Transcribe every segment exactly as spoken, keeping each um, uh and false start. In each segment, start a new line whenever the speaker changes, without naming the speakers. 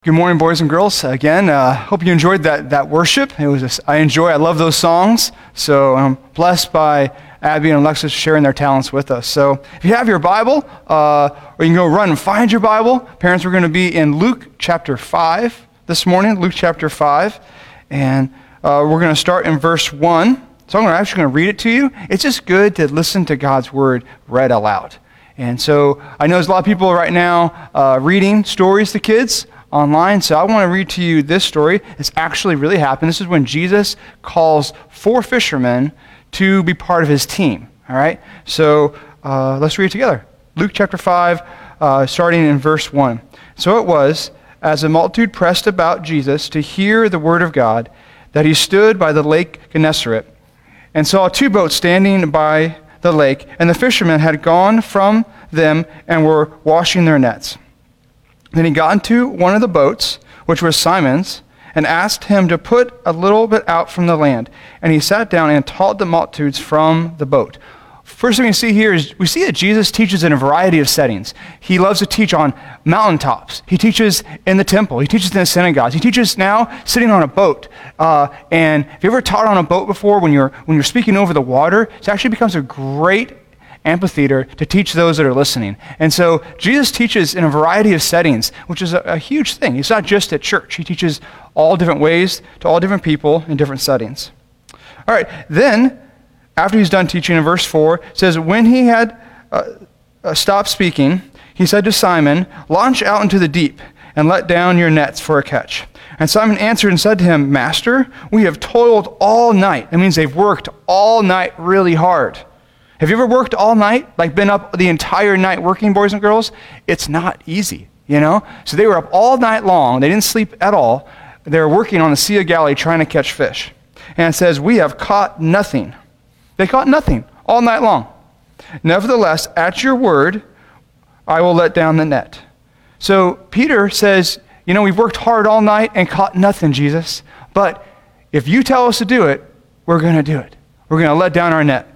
Good morning, boys and girls. Again, uh, hope you enjoyed that that worship. It was a, I enjoy, I love those songs. So I'm blessed by Abby and Alexis sharing their talents with us. So if you have your Bible, uh, or you can go run and find your Bible. Parents, we're going to be in Luke chapter five this morning. Luke chapter five, and uh, we're going to start in verse one. So I'm actually going to read it to you. It's just good to listen to God's word read aloud. And so I know there's a lot of people right now uh, reading stories to kids online, so I want to read to you this story. It's actually really happened. This is when Jesus calls four fishermen to be part of his team. All right, so uh, let's read it together. Luke chapter five, uh, starting in verse one. So it was, as the multitude pressed about Jesus to hear the word of God, that he stood by the lake Gennesaret and saw two boats standing by the lake, and the fishermen had gone from them and were washing their nets. Then he got into one of the boats, which was Simon's, and asked him to put a little bit out from the land. And he sat down and taught the multitudes from the boat. First thing we see here is we see that Jesus teaches in a variety of settings. He loves to teach on mountaintops. He teaches in the temple. He teaches in the synagogues. He teaches now sitting on a boat. Uh, and have you ever taught on a boat before when you're when you're speaking over the water? It actually becomes a great amphitheater to teach those that are listening. And so Jesus teaches in a variety of settings, which is a, a huge thing. He's not just at church. He teaches all different ways to all different people in different settings. All right, then, after he's done teaching in verse four, it says, when he had uh, uh, stopped speaking, he said to Simon, launch out into the deep and let down your nets for a catch. And Simon answered and said to him, Master, we have toiled all night. That means they've worked all night really hard. Have you ever worked all night, like been up the entire night working, boys and girls? It's not easy, you know? So they were up all night long. They didn't sleep at all. They were working on the Sea of Galilee trying to catch fish. And it says, we have caught nothing. They caught nothing all night long. Nevertheless, at your word, I will let down the net. So Peter says, you know, we've worked hard all night and caught nothing, Jesus. But if you tell us to do it, we're going to do it. We're going to let down our net.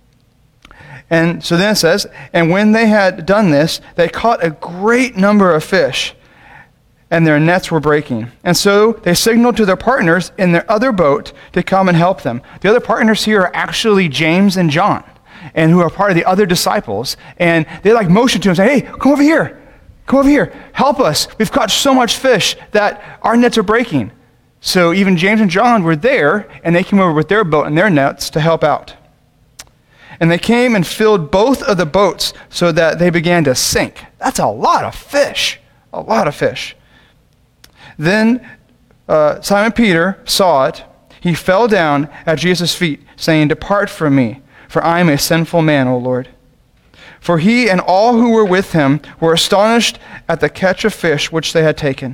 And so then it says, and when they had done this, they caught a great number of fish, and their nets were breaking. And so they signaled to their partners in their other boat to come and help them. The other partners here are actually James and John, and who are part of the other disciples. And they like motion to him, saying, hey, come over here. Come over here. Help us. We've caught so much fish that our nets are breaking. So even James and John were there, and they came over with their boat and their nets to help out. And they came and filled both of the boats so that they began to sink. That's a lot of fish, a lot of fish. Then uh, Simon Peter saw it. He fell down at Jesus' feet, saying, depart from me, for I am a sinful man, O Lord. For he and all who were with him were astonished at the catch of fish which they had taken.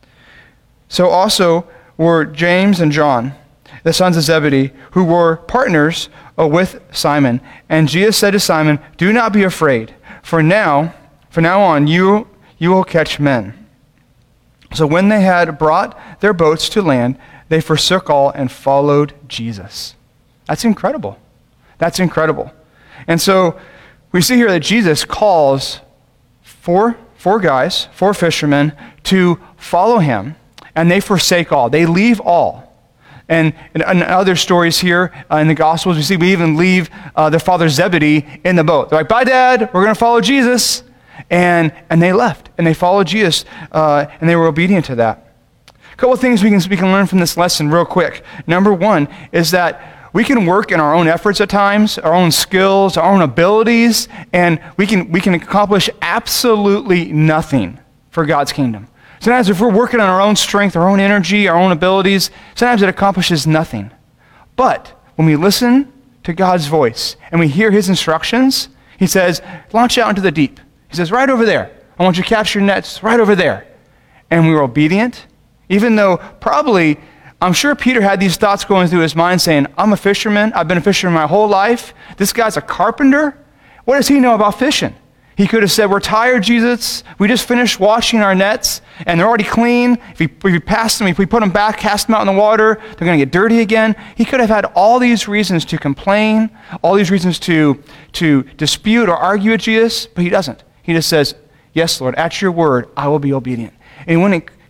So also were James and John, the sons of Zebedee, who were partners with Simon. And Jesus said to Simon, do not be afraid, for now, for now on, you, you will catch men. So when they had brought their boats to land, they forsook all and followed Jesus. That's incredible. That's incredible. And so we see here that Jesus calls four, four guys, four fishermen, to follow him, and they forsake all. They leave all. And in, in other stories here uh, in the Gospels, we see we even leave uh, their father Zebedee in the boat. They're like, bye, Dad, we're going to follow Jesus. And and they left, and they followed Jesus, uh, and they were obedient to that. A couple of things we can, we can learn from this lesson real quick. Number one is that we can work in our own efforts at times, our own skills, our own abilities, and we can we can accomplish absolutely nothing for God's kingdom. Sometimes if we're working on our own strength, our own energy, our own abilities, sometimes it accomplishes nothing. But when we listen to God's voice and we hear his instructions, he says, launch out into the deep. He says, right over there. I want you to cast your nets right over there. And we were obedient, even though probably, I'm sure Peter had these thoughts going through his mind saying, I'm a fisherman. I've been a fisherman my whole life. This guy's a carpenter. What does he know about fishing? He could have said, we're tired, Jesus. We just finished washing our nets, and they're already clean. If we, if we pass them, if we put them back, cast them out in the water, they're going to get dirty again. He could have had all these reasons to complain, all these reasons to, to dispute or argue with Jesus, but he doesn't. He just says, yes, Lord, at your word, I will be obedient. And when it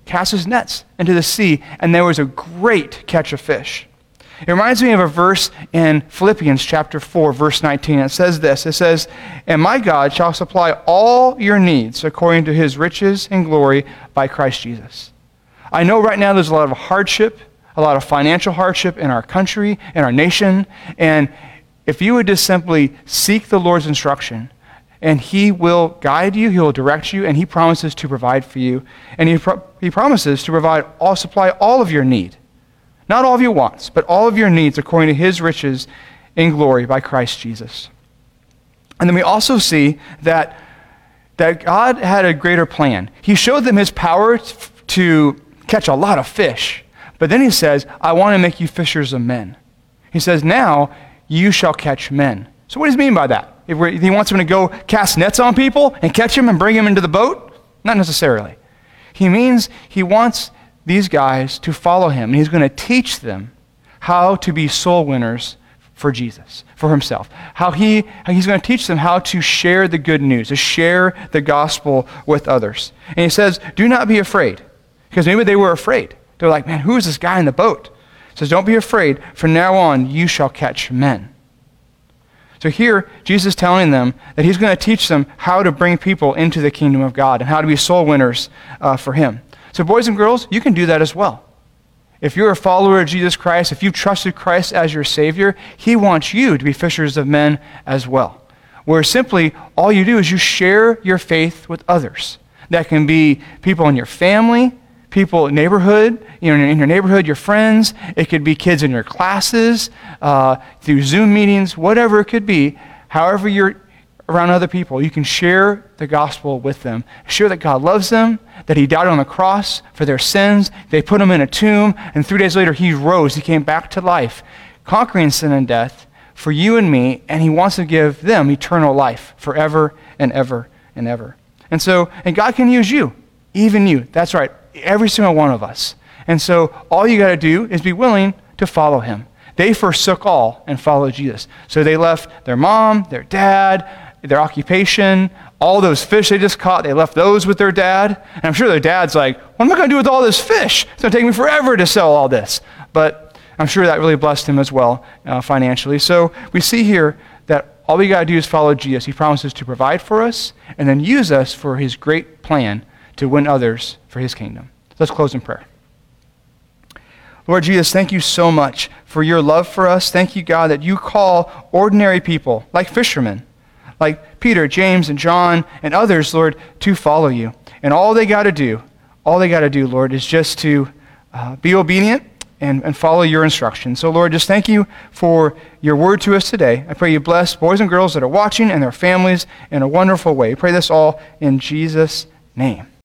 cast his nets into the sea, and there was a great catch of fish. It reminds me of a verse in Philippians chapter four, verse nineteen. It says this, it says, "And my God shall supply all your needs according to his riches and glory by Christ Jesus." I know right now there's a lot of hardship, a lot of financial hardship in our country, in our nation, and if you would just simply seek the Lord's instruction, and he will guide you, he will direct you, and he promises to provide for you, and he, pro- he promises to provide all, supply all of your need. Not all of your wants, but all of your needs according to his riches in glory by Christ Jesus. And then we also see that, that God had a greater plan. He showed them his power t- to catch a lot of fish. But then he says, I want to make you fishers of men. He says, now you shall catch men. So what does he mean by that? If we're, he wants them to go cast nets on people and catch them and bring them into the boat? Not necessarily. He means he wants these guys to follow him, and he's going to teach them how to be soul winners for Jesus, for himself. How he how he's going to teach them how to share the good news, to share the gospel with others. And he says, do not be afraid, because maybe they were afraid. They're like, man, who is this guy in the boat? He says, don't be afraid. From now on, you shall catch men. So here, Jesus is telling them that he's going to teach them how to bring people into the kingdom of God and how to be soul winners uh, for him. So boys and girls, you can do that as well. If you're a follower of Jesus Christ, if you've trusted Christ as your Savior, he wants you to be fishers of men as well. Where simply all you do is you share your faith with others. That can be people in your family, people in neighborhood, you know, in your neighborhood, your friends. It could be kids in your classes, uh, through Zoom meetings, whatever it could be. However you're around other people, you can share the gospel with them. Share that God loves them, that he died on the cross for their sins. They put him in a tomb, and three days later he rose. He came back to life, conquering sin and death for you and me, and he wants to give them eternal life forever and ever and ever. And so, and God can use you, even you. That's right, every single one of us. And so all you got to do is be willing to follow him. They forsook all and followed Jesus. So they left their mom, their dad, their occupation, all those fish they just caught, they left those with their dad. And I'm sure their dad's like, what am I going to do with all this fish? It's going to take me forever to sell all this. But I'm sure that really blessed him as well uh, financially. So we see here that all we got to do is follow Jesus. He promises to provide for us and then use us for his great plan to win others for his kingdom. Let's close in prayer. Lord Jesus, thank you so much for your love for us. Thank you, God, that you call ordinary people, like fishermen, like Peter, James, and John, and others, Lord, to follow you. And all they got to do, all they got to do, Lord, is just to uh, be obedient and, and follow your instructions. So, Lord, just thank you for your word to us today. I pray you bless boys and girls that are watching and their families in a wonderful way. I pray this all in Jesus' name.